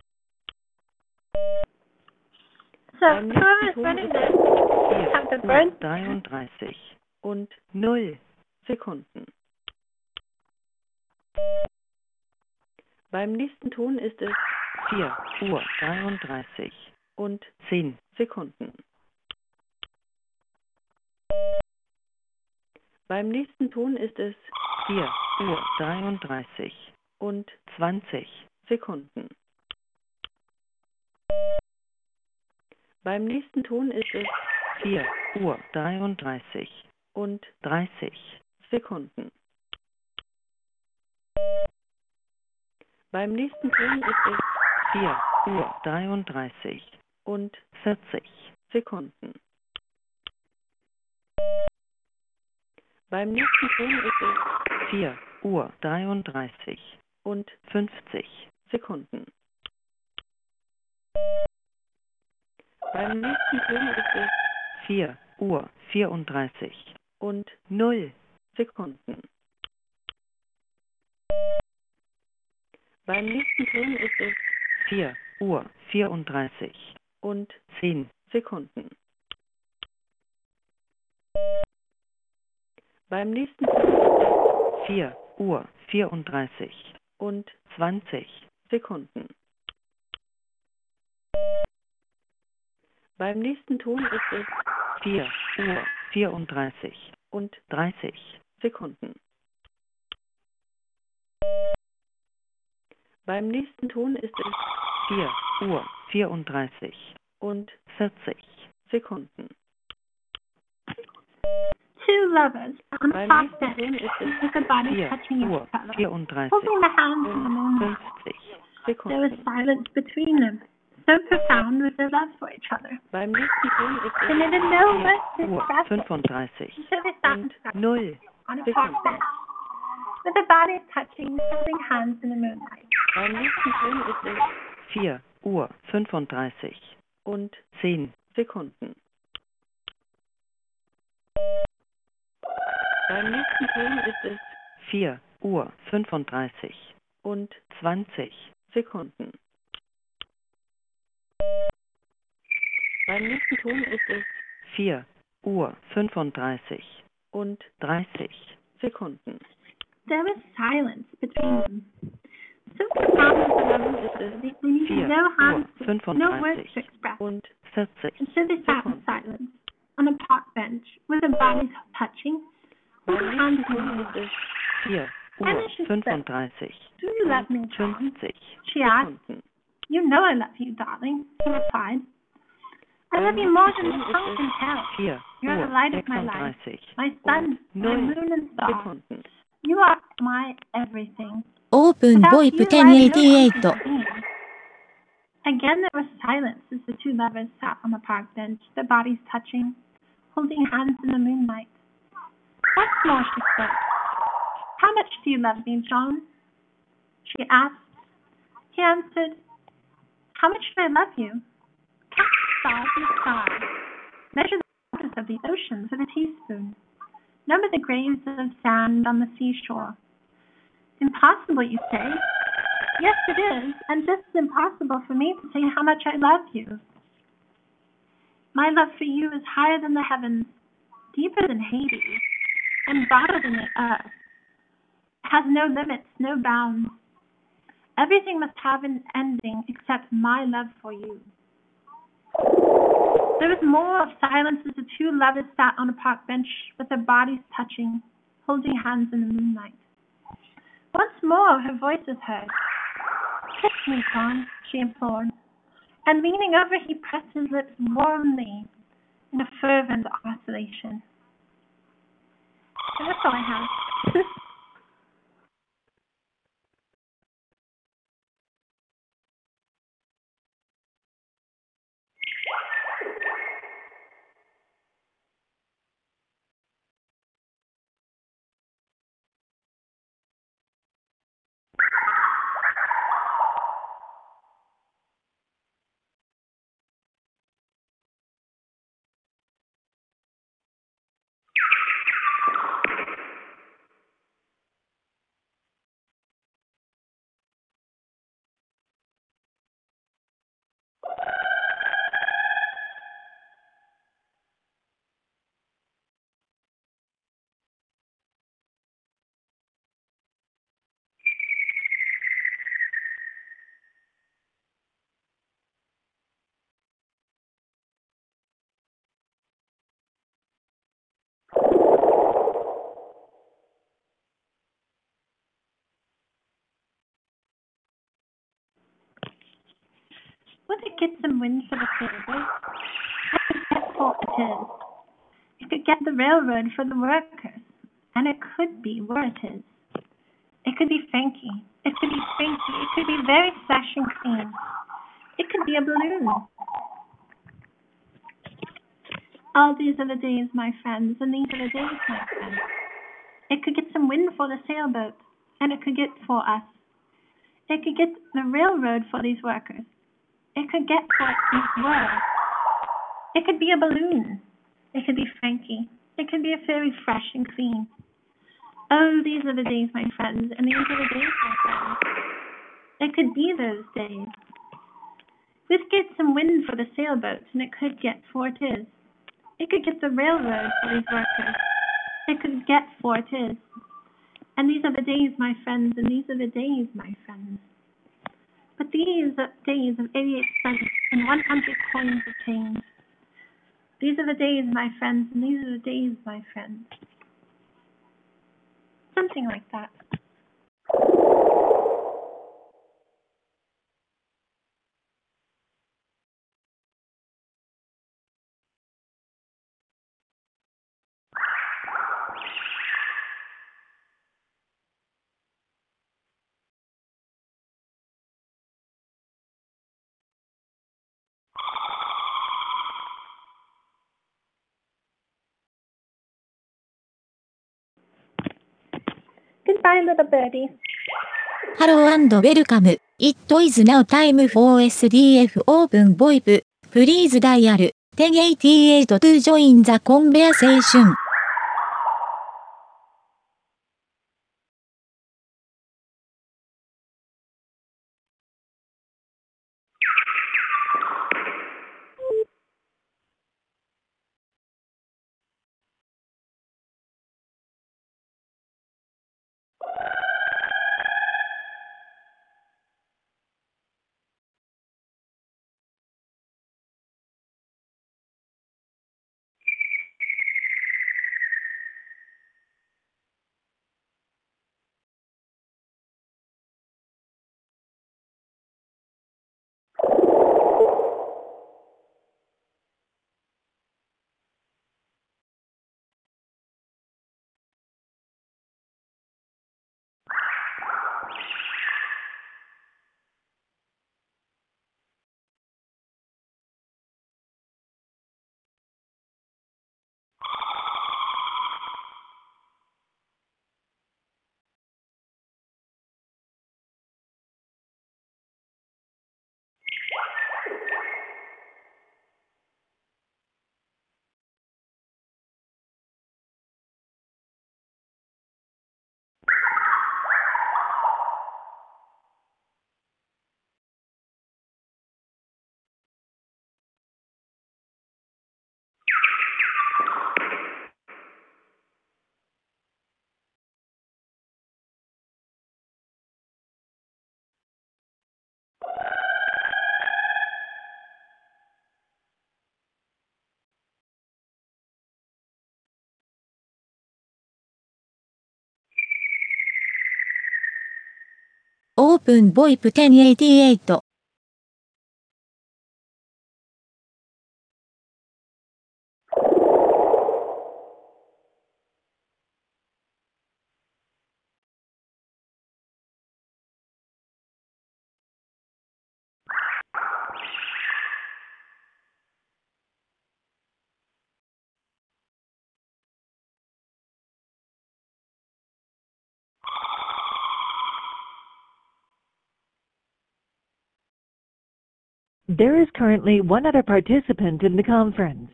Speaker 15: So,
Speaker 9: Beim nächsten
Speaker 15: whoever's
Speaker 9: Ton
Speaker 15: running
Speaker 9: ist
Speaker 15: this,
Speaker 9: es
Speaker 15: have the
Speaker 9: vier Uhr
Speaker 15: bird.
Speaker 9: dreiunddreißig und null Sekunden. Beim nächsten Ton ist es vier Uhr dreiunddreißig und zehn Sekunden. Beim nächsten Ton ist es vier Uhr dreiunddreißig und zwanzig Sekunden. Beim nächsten Ton ist es vier Uhr dreiunddreißig und dreißig Sekunden. Beim nächsten Ton ist es vier Uhr dreiunddreißig und vierzig Sekunden. Beim nächsten Ton ist es vier Uhr dreiunddreißig und fünfzig Sekunden. Beim nächsten Ton ist es vier Uhr vierunddreißig und null Sekunden. Beim nächsten Ton ist es vier Uhr vierunddreißig und zehn Sekunden. Beim nächsten Ton ist es vier Uhr vierunddreißig und zwanzig Sekunden. Beim nächsten Ton ist es vier Uhr vierunddreißig und dreißig Sekunden. Beim nächsten Ton ist es vier Uhr vierunddreißig und vierzig Sekunden.
Speaker 15: Two lovers on a
Speaker 9: Beim
Speaker 15: soft
Speaker 9: nächsten
Speaker 15: bed
Speaker 9: Ton ist
Speaker 15: with their
Speaker 9: es
Speaker 15: bodies
Speaker 9: vier
Speaker 15: touching each
Speaker 9: Uhr
Speaker 15: other,
Speaker 9: vierunddreißig
Speaker 15: holding the hands in the
Speaker 9: und
Speaker 15: moonlight.
Speaker 9: fünfzig
Speaker 24: Sekunden.
Speaker 15: There was silence between them. So profound was their love for each other.
Speaker 24: Beim nächsten Ton ist
Speaker 15: They didn't know what to
Speaker 24: es vier Uhr
Speaker 15: express it.
Speaker 24: fünfunddreißig
Speaker 15: So they sat
Speaker 24: und
Speaker 15: and
Speaker 24: null
Speaker 15: on a park
Speaker 24: Sekunden.
Speaker 15: bench, with their bodies touching, holding hands in the moonlight.
Speaker 24: Beim nächsten Ton ist es vier Uhr fünfunddreißig und zehn Sekunden. Beim nächsten Ton ist es vier Uhr fünfunddreißig und zwanzig Sekunden. Beim nächsten Ton ist es vier Uhr fünfunddreißig und dreißig Sekunden.
Speaker 15: There was silence between them. So profound was the love
Speaker 24: Ist es
Speaker 15: they needed
Speaker 24: vier
Speaker 15: no
Speaker 24: Uhr
Speaker 15: hands, no words to
Speaker 24: fünfunddreißig
Speaker 15: express.
Speaker 24: und vierzig
Speaker 15: And so they sat in silence on a park bench with their bodies touching,
Speaker 24: Beim
Speaker 15: holding hands
Speaker 24: nächsten
Speaker 15: in the
Speaker 24: Ton
Speaker 15: moonlight.
Speaker 24: ist es vier Uhr
Speaker 15: And she said,
Speaker 24: fünfunddreißig
Speaker 15: "Do you love me,
Speaker 24: und
Speaker 15: John?"
Speaker 24: fünfzig
Speaker 15: She asked.
Speaker 24: Sekunden.
Speaker 15: "You know I love you, darling," he replied. "I
Speaker 24: Beim
Speaker 15: love you more
Speaker 24: nächsten
Speaker 15: than the
Speaker 24: Ton
Speaker 15: sun
Speaker 24: ist
Speaker 15: can
Speaker 24: es
Speaker 15: tell.
Speaker 24: vier
Speaker 15: You're the
Speaker 24: Uhr
Speaker 15: light of my life,
Speaker 24: sechsunddreißig
Speaker 15: my sun,
Speaker 24: und
Speaker 15: my
Speaker 24: null
Speaker 15: moon and star.
Speaker 24: Sekunden.
Speaker 15: You are my everything.
Speaker 1: オープン
Speaker 15: Without
Speaker 1: ボイ
Speaker 15: you,
Speaker 1: プ
Speaker 15: I have no
Speaker 1: じゅうはち
Speaker 15: conscious being." Again there was silence as the two lovers sat on the park bench, their bodies touching, holding hands in the moonlight. Once more she spoke. "How much do you love me, John?" she asked. He answered, "How much do I love you? Count the stars in the sky. Measure the waters of the ocean with a teaspoon. Number the grains of sand on the seashore. Impossible, you say? Yes, it is, and just as impossible for me to say how much I love you. My love for you is higher than the heavens, deeper than Hades, and broader than the earth. It has no limits, no bounds. Everything must have an ending except my love for you." There was more of silence as the two lovers sat on a park bench with their bodies touching, holding hands in the moonlight. Once more her voice was heard. "Kiss me, John," she implored, and leaning over he pressed his lips warmly in a fervent oscillation. And that's all I have. Would it get some wind for the sailboat? I could get for it is. It could get the railroad for the workers, and it could be where it is. It could be Frankie. It could be Frankie. It could be very fresh and clean. It could be a balloon. All these are the days, my friends, and these are the days, my friends. It could get some wind for the sailboat, and it could get for us. It could get the railroad for these workers. It could get what these were. It could be a balloon. It could be Frankie. It could be a fairy fresh and clean. Oh, these are the days, my friends, and these are the days, my friends. It could be those days. We'd get some wind for the sailboat, and it could get for it is. It could get the railroad for these workers. It could get for it is. And these are the days, my friends, and these are the days, my friends. But these are days of eighty-eight cents and one hundred coins of change. These are the days, my friends, and these are the days, my friends. Something like that. Bye, little birdie.
Speaker 1: Hello and welcome. It is now time for S D F Open VoIP. Please dial ten eighty-eight to join the conversation. Open VoIP ten eighty-eight.
Speaker 5: There is currently one other participant in the conference.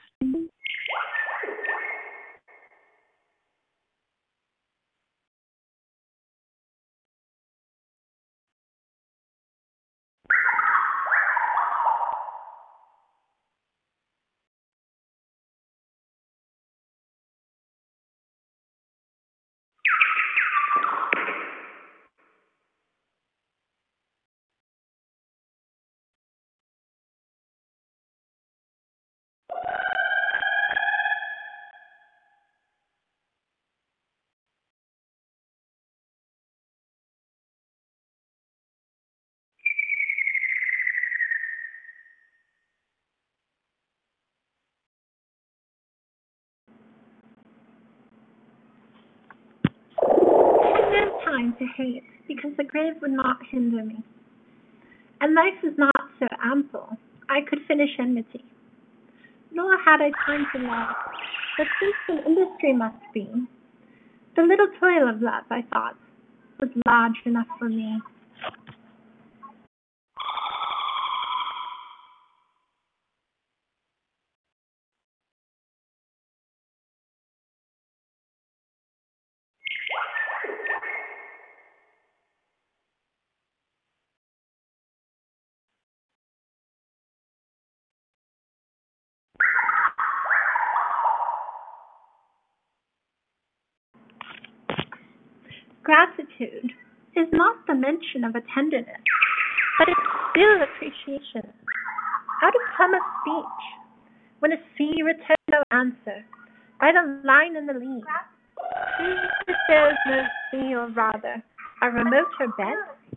Speaker 15: Time to hate, because the grave would not hinder me. And life is not so ample, I could finish enmity. Nor had I time to love, but since an industry must be, the little toil of love, I thought, was large enough for me. Gratitude is not the mention of a tenderness, but it's still appreciation. Out of come a speech, when a sea returns no answer, write a line in the lead. If there is no sea, or rather, a remoter bed,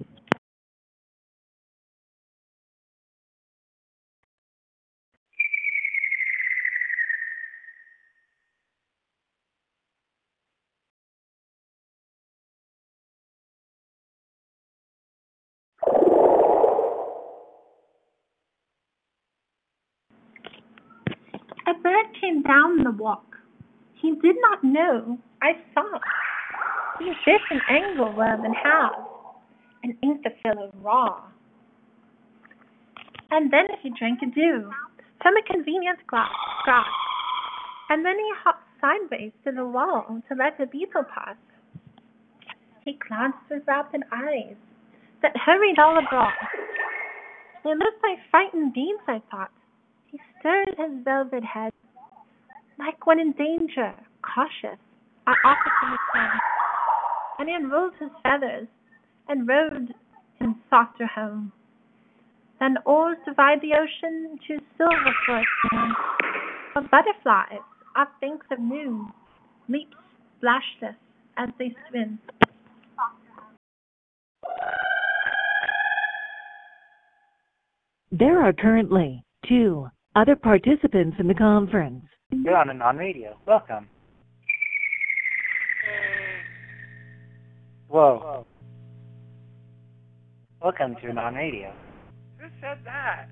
Speaker 15: a bird came down the walk. He did not know I saw. He bit an angleworm in half and ate the fellow raw. And then he drank a dew from a convenient glass, glass. And then he hopped sideways to the wall to let a beetle pass. He glanced with rapid eyes that hurried all abroad. They looked like frightened bees, I thought. He stirred his velvet head, like one in danger, cautious. I offered him his hand, and he unrolled his feathers and rode him softer home. Then oars divide the ocean to silver for its moon. For butterflies off banks of noon leap splashless as they swim.
Speaker 5: There are currently two other participants in the conference.
Speaker 10: You're on a non-radio. Welcome. Whoa. Welcome to non-radio.
Speaker 11: Who said that?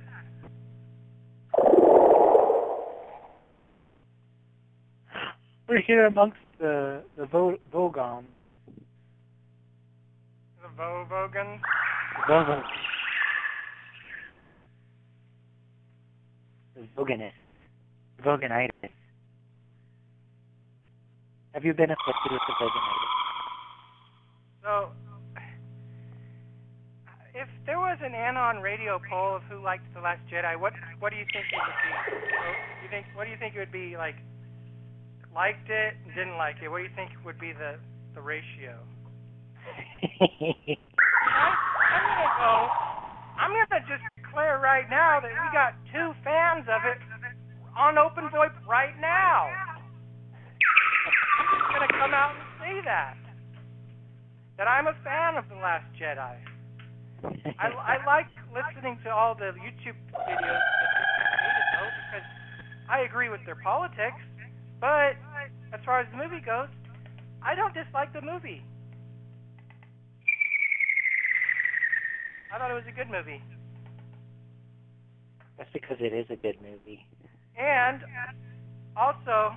Speaker 10: We're here amongst the the Vo- Vogons.
Speaker 11: The Vovogans?
Speaker 10: The Vogons. The Voganists. Voganitis. Have you been afflicted with the Voganitis?
Speaker 11: So, if there was an Anon radio poll of who liked The Last Jedi, what what do you think it would be? So, you think what do you think it would be like? Liked it, didn't like it. What do you think would be the the ratio? I, I'm gonna go. I'm gonna just declare right now that we got two fans of it on Open VoIP right now. I'm just gonna come out and say that. That I'm a fan of The Last Jedi. I, I like listening to all the YouTube videos that they created, though, because I agree with their politics, but as far as the movie goes, I don't dislike the movie. I thought it was a good movie.
Speaker 10: That's because it is a good movie.
Speaker 11: And also,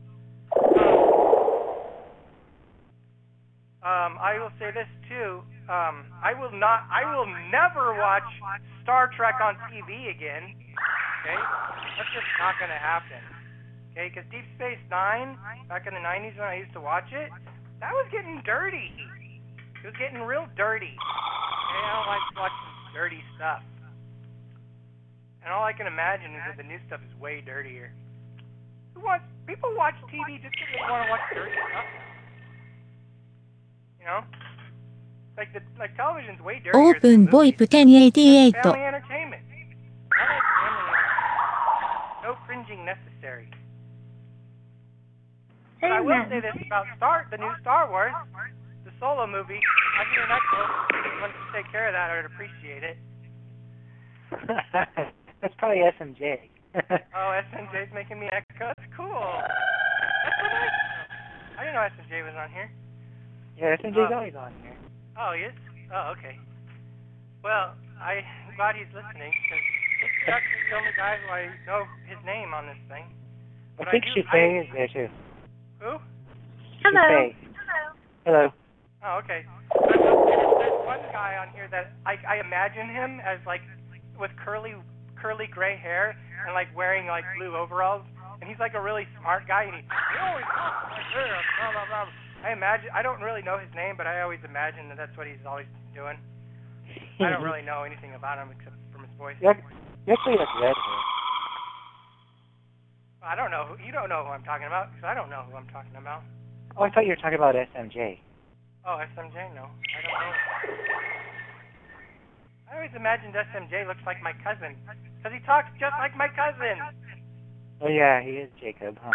Speaker 11: um, I will say this too. Um, I will not. I will never watch Star Trek on T V again. Okay, that's just not going to happen. Okay, because Deep Space Nine back in the nineties when I used to watch it, that was getting dirty. It was getting real dirty. Okay, I don't like watching dirty stuff. And all I can imagine is that the new stuff is way dirtier. Who wants? People watch T V just because they want to watch dirty stuff. You know, like the like television's way dirtier.
Speaker 1: Open VoIP ten eighty-eight.
Speaker 11: Family entertainment. I like family entertainment. No cringing necessary. But I will say this about Star, the new Star Wars, the Solo movie. I mean, I want to take care of that. I would appreciate it.
Speaker 10: That's probably S M J.
Speaker 11: Oh, S M J's making me echo. That's cool. That's so nice. I didn't know S M J was on here.
Speaker 10: Yeah, S M J's
Speaker 11: Oh.
Speaker 10: always on here.
Speaker 11: Oh, he is? Oh, okay. Well, I'm glad he's listening, because he's actually the only guy who I know his name on this thing. But
Speaker 10: I think
Speaker 11: do,
Speaker 10: Shufei
Speaker 11: I,
Speaker 10: is there too.
Speaker 11: Who?
Speaker 15: Hello.
Speaker 10: Shufei. Hello.
Speaker 11: Oh, okay. But I will say this, there's one guy on here that I, I imagine him as, like, with curly curly gray hair and, like, wearing, like, blue overalls. And he's, like, a really smart guy, and he, he always talks like this, blah, blah, blah. I imagine, I don't really know his name, but I always imagine that that's what he's always doing. I don't really know anything about him except from his voice.
Speaker 10: You actually have red hair.
Speaker 11: I don't know. Who, you don't know who I'm talking about, because I don't know who I'm talking about.
Speaker 10: Oh, I thought you were talking about S M J.
Speaker 11: Oh, S M J? No. I don't know. I always imagined S M J looks like my cousin, because he talks just like my cousin.
Speaker 10: Oh yeah, he is Jacob, huh?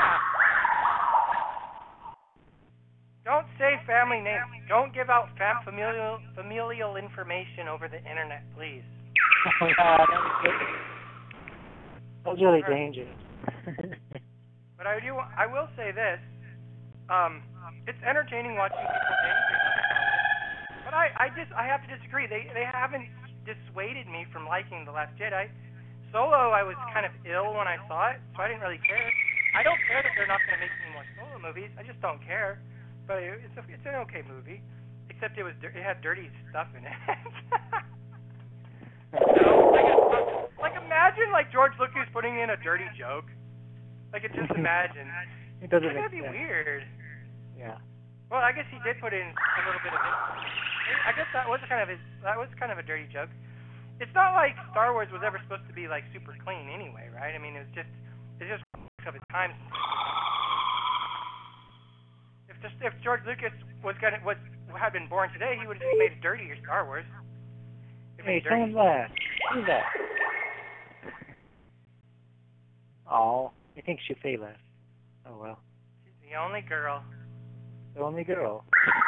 Speaker 11: Don't say family names. Don't give out fam- familial familial information over the internet, please.
Speaker 10: Oh yeah, that was good. That was really dangerous.
Speaker 11: But I do. I will say this. Um, it's entertaining watching people dancing. But I, I just, I have to disagree. They, they haven't dissuaded me from liking The Last Jedi. Solo, I was kind of ill when I saw it, so I didn't really care. I don't care that they're not going to make any more Solo movies. I just don't care. but it, it's a, it's an okay movie, except it was dir- it had dirty stuff in it. So, like, like imagine like George Lucas putting in a dirty joke. Like it just imagine.
Speaker 10: It doesn't
Speaker 11: It's
Speaker 10: make
Speaker 11: gonna be
Speaker 10: sense.
Speaker 11: weird.
Speaker 10: Yeah.
Speaker 11: Well, I guess he did put in a little bit of it. I guess that was kind of his. That was kind of a dirty joke. It's not like Star Wars was ever supposed to be like super clean anyway, right? I mean, it was just it's just of its time. If just if George Lucas was gonna was had been born today, he would have just made it dirtier Star Wars.
Speaker 10: Hey, someone left. Who's that? Oh, I think Shufei left. Oh well.
Speaker 11: She's the only girl.
Speaker 10: The only girl.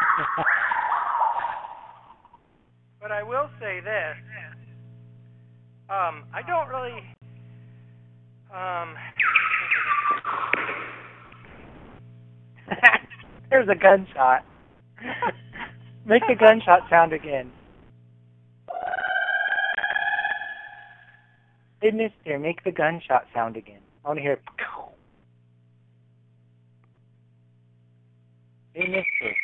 Speaker 11: But I will say this. Um, I don't really. Um.
Speaker 10: There's a gunshot. Make the gunshot sound again. Hey, mister, make the gunshot sound again. I want to hear. Hey, mister.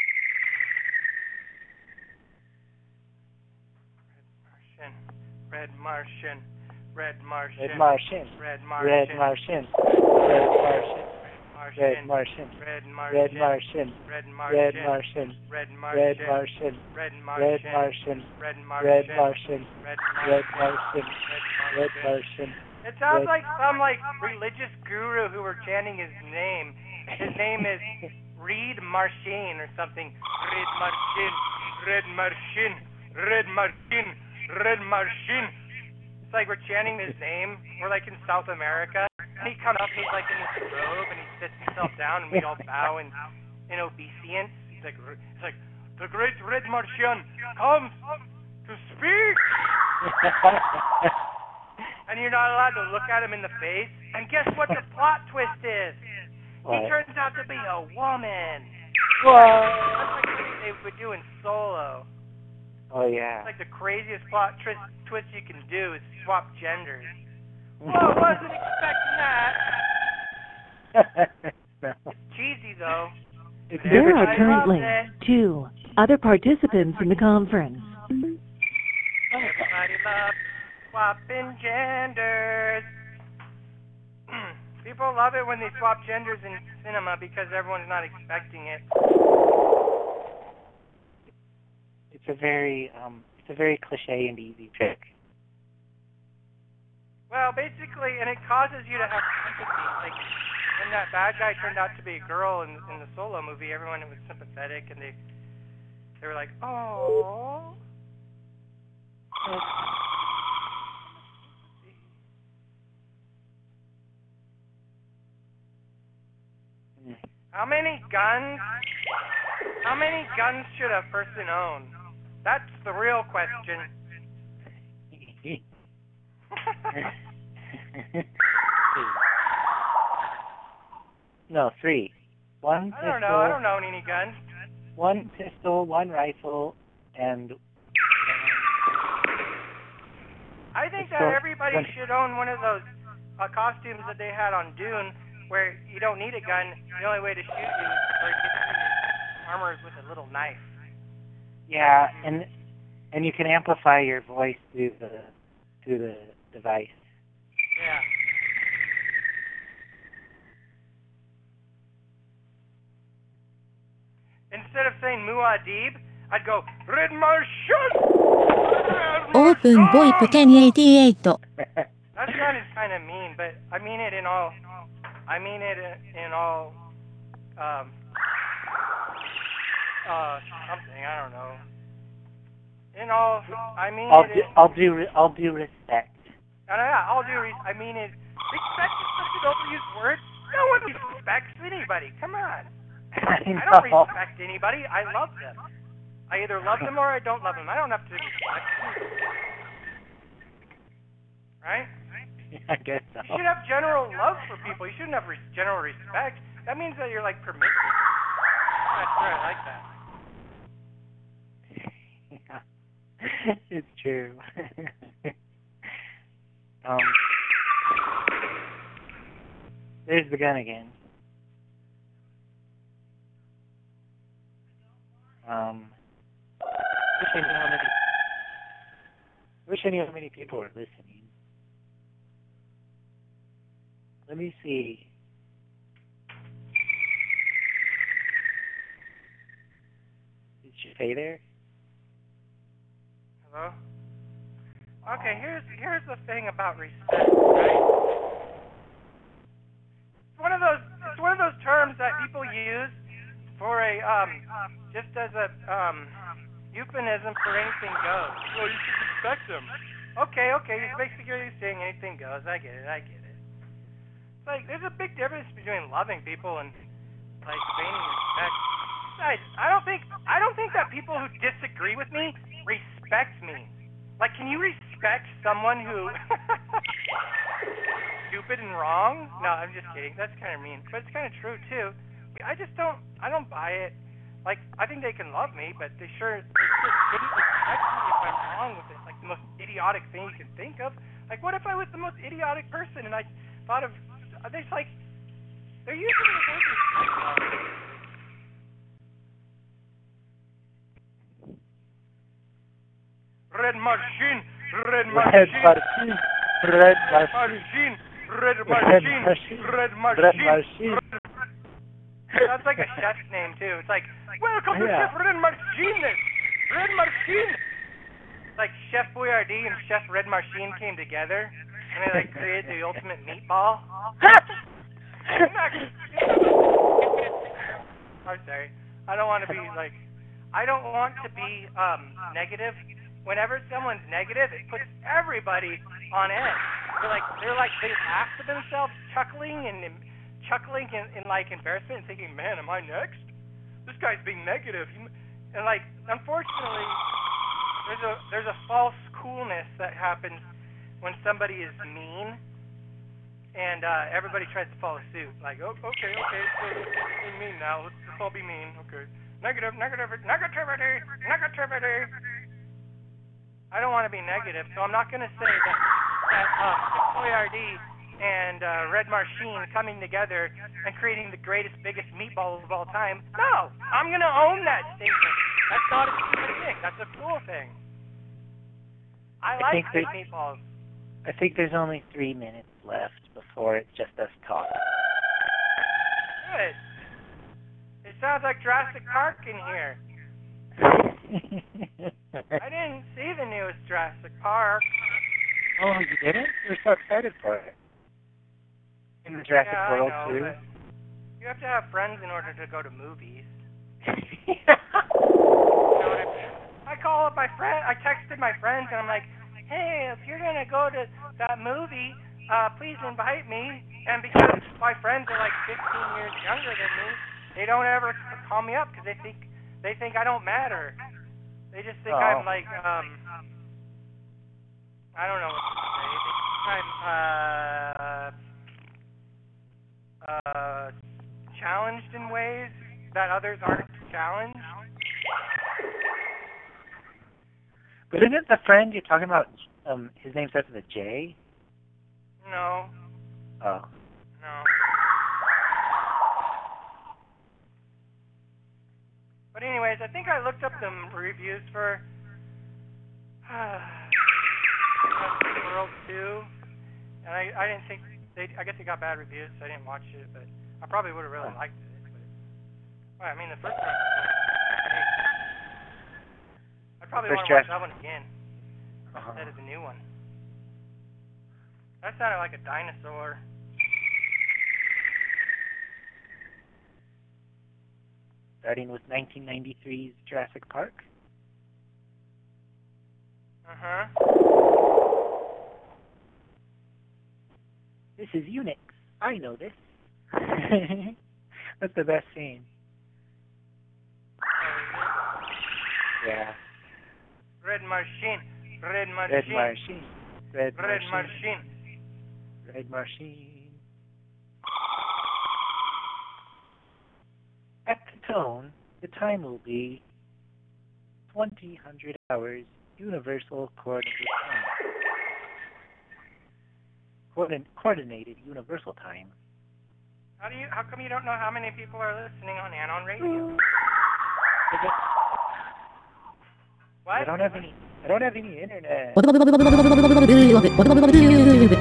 Speaker 11: Red Martian. Red Martian.
Speaker 10: Red Martian.
Speaker 11: Red
Speaker 10: Red
Speaker 11: Martian.
Speaker 10: Martian. Red Martian. Red Martian.
Speaker 11: Red
Speaker 10: Red
Speaker 11: Martian.
Speaker 10: Martian.
Speaker 11: Red
Speaker 10: Red
Speaker 11: Martian.
Speaker 10: Martian.
Speaker 11: Red
Speaker 10: Red
Speaker 11: Martian.
Speaker 10: Martian.
Speaker 11: Red
Speaker 10: Red
Speaker 11: Martian.
Speaker 10: Martian.
Speaker 11: Red
Speaker 10: Red
Speaker 11: Martian.
Speaker 10: Martian.
Speaker 11: Red
Speaker 10: Red
Speaker 11: Martian.
Speaker 10: Martian. Red Martian.
Speaker 11: It sounds
Speaker 10: Red-
Speaker 11: like some like religious guru who were chanting his name. His name is Reed Marcin or something. Red Marcin. Red Marcin. Red Marcin. Red Marcin. It's like we're chanting his name. We're like in South America. And he comes up, he's like in his robe, and he sits himself down, and we all bow in, in obeisance. He's like, it's like, the great Red Martian comes to speak! And you're not allowed to look at him in the face. And guess what the plot twist is?
Speaker 10: What?
Speaker 11: He turns out to be a woman.
Speaker 10: What?
Speaker 11: That's like something they would do in Solo.
Speaker 10: Oh, yeah.
Speaker 11: It's like the craziest plot twist, twist you can do is swap genders. Whoa, wasn't expecting that.
Speaker 10: No.
Speaker 11: It's cheesy though.
Speaker 10: It's
Speaker 5: There
Speaker 10: never
Speaker 5: are
Speaker 11: I
Speaker 5: currently
Speaker 11: loved it.
Speaker 5: two other participants in the conference.
Speaker 11: Everybody loves swapping genders. People love it when they swap genders in cinema because everyone's not expecting it.
Speaker 10: It's a very, um, it's a very cliche and easy trick.
Speaker 11: Well, basically, and it causes you to have sympathy. Like when that bad guy turned out to be a girl in, in the Solo movie, everyone was sympathetic, and they they were like, "Oh." How many guns? How many guns should a person own? That's the real question.
Speaker 10: No, three. One
Speaker 11: I
Speaker 10: pistol.
Speaker 11: don't know. I don't own any guns.
Speaker 10: One pistol, one rifle, and.
Speaker 11: I think
Speaker 10: Pistol,
Speaker 11: that everybody
Speaker 10: one-
Speaker 11: should own one of those uh, costumes that they had on Dune, where you don't need a gun. The only way to shoot you or get through your armor is with a little knife.
Speaker 10: Yeah, and and you can amplify your voice through the through the device.
Speaker 11: Yeah. Instead of saying Muad'Dib, I'd go Red Martian.
Speaker 1: Open VoIP ten eighty-eight.
Speaker 11: That sounded kind of mean, but I mean it in all. I mean it in, in all. Um. Uh, something I don't know. In all, I mean
Speaker 10: I'll
Speaker 11: it.
Speaker 10: do,
Speaker 11: In,
Speaker 10: I'll do re- I'll do respect.
Speaker 11: no, no, yeah, I'll do. Re- I mean it. Respect is such an overused word. No one respects anybody. Come on.
Speaker 10: I,
Speaker 11: I don't
Speaker 10: know.
Speaker 11: respect anybody. I love them. I either love them or I don't love them. I don't have to respect them. Right?
Speaker 10: I guess so.
Speaker 11: You should have general love for people. You shouldn't have re- general respect. That means that you're like permissive. I'm not sure I like that.
Speaker 10: Yeah. It's true. um, there's the gun again. Um, wish I knew how many. Wish I knew how many people were listening. Let me see. Is Shay there?
Speaker 11: Hello? Okay, here's here's the thing about respect, right? It's one of those it's one of those terms that people use for a um just as a um euphemism for anything goes. Well, you should respect them. Okay, okay, you're basically saying anything goes. I get it, I get it. It's like there's a big difference between loving people and like feigning respect. Besides, I don't think I don't think that people who disagree with me respect me. Like, can you respect someone who stupid and wrong? No, I'm just kidding. That's kind of mean, but it's kind of true too. I just don't. I don't buy it. Like, I think they can love me, but they sure, they sure couldn't respect me if I'm wrong with it. Like the most idiotic thing you can think of. Like, what if I was the most idiotic person and I thought of? They're like, they're using the word respect. Red machine, red machine,
Speaker 10: red
Speaker 11: machine, red machine, red machine, red machine. That's like a chef's name too. It's like, welcome to
Speaker 10: Yeah.
Speaker 11: Chef Red Machine. Red Machine. Like Chef Boyardee and Chef Red Machine came together and they like created the ultimate meatball. I'm sorry. I don't want to be like. I don't want to be um negative. Whenever someone's negative, it puts everybody on edge. They're like, they're like, they laugh to themselves, chuckling and, and chuckling in, in like embarrassment and thinking, man, am I next? This guy's being negative. And like, unfortunately, there's a there's a false coolness that happens when somebody is mean, and uh, everybody tries to follow suit. Like, oh, okay, okay, so we're mean now. Let's, let's all be mean. Okay, negative, negative, negativity, negativity. I don't want to be negative, so I'm not going to say that, that uh, Boyardee and uh, Red Machine coming together and creating the greatest, biggest meatball of all time. No, I'm going to own that statement. That's not a stupid thing. That's a cool thing. I,
Speaker 10: I
Speaker 11: like
Speaker 10: think
Speaker 11: big meatballs.
Speaker 10: I think there's only three minutes left before it's just us talking.
Speaker 11: Good. It sounds like Jurassic Park in here. I didn't see the newest Jurassic Park.
Speaker 10: Oh, you didn't? You were so excited for it. In the Jurassic
Speaker 11: yeah,
Speaker 10: World
Speaker 11: I know,
Speaker 10: too.
Speaker 11: but you have to have friends in order to go to movies.
Speaker 10: You
Speaker 11: know what I mean? I call up my friend. I texted my friends and I'm like, "Hey, if you're gonna go to that movie, uh, please invite me." And because my friends are like fifteen years younger than me, they don't ever call me up because they think they think I don't matter. They just think
Speaker 10: oh.
Speaker 11: I'm like, um, I don't know what to say. They think I'm, uh, uh, challenged in ways that others aren't challenged.
Speaker 10: But isn't the friend you're talking about, um, his name starts with a J?
Speaker 11: No.
Speaker 10: Oh.
Speaker 11: No. But anyways, I think I looked up the reviews for uh, World two, and I, I didn't think they. I guess it got bad reviews, so I didn't watch it. But I probably would have really liked it. But, well, I mean, the first one. I'd probably want to watch that one again
Speaker 10: uh-huh.
Speaker 11: instead of the new one. That sounded like a dinosaur.
Speaker 10: Starting with nineteen ninety-three's Jurassic Park.
Speaker 11: Uh-huh.
Speaker 10: This is Unix. I know this. That's the best scene. Yeah.
Speaker 11: Red Machine. Red Machine.
Speaker 10: Red Machine. Red,
Speaker 11: Red
Speaker 10: Machine.
Speaker 11: Machine.
Speaker 10: Red Machine. At the tone, the time will be twenty hundred hours Universal Coordinated Time. Coordin- coordinated Universal Time.
Speaker 11: How do you? How come you don't know how many people are listening on Anon Radio?
Speaker 10: I don't have any. I don't have any internet.